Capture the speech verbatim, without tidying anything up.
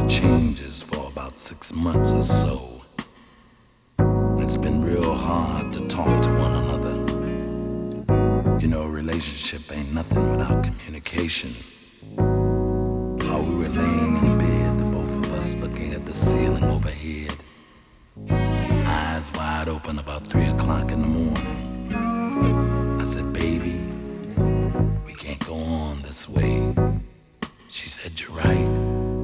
of changes for about six months or so. It's been real hard to talk to one another. You know, a relationship ain't nothing without communication. How we were laying in bed, the both of us looking at the ceiling overhead, eyes wide open about three o'clock in the morning. I said, baby, we can't go on this way. She said, you're right.